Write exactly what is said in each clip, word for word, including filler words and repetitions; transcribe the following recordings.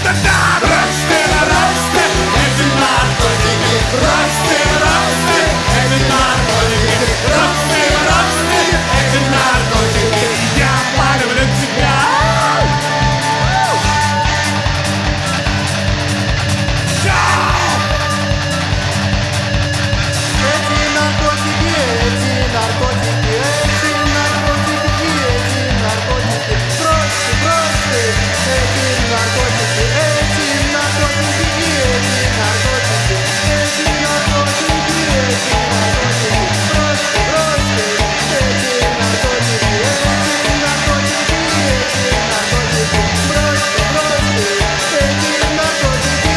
Бросьте, бросьте эти наркотики, бросьте, бросьте эти наркотики, бросьте, бросьте эти наркотики, я полюблю тебя. Эти наркотики, эти наркотики, эти наркотики, эти наркотики, бросьте, бросьте эти наркотики, эти наркотики, эти наркотики, эти наркотики, эти наркотики, бросьте, бросьте эти наркотики, эти наркотики, эти наркотики, бросьте, бросьте эти наркотики.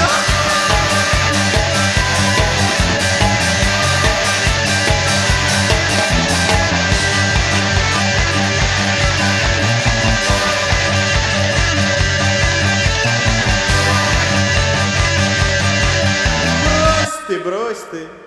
Брось ты, брось ты.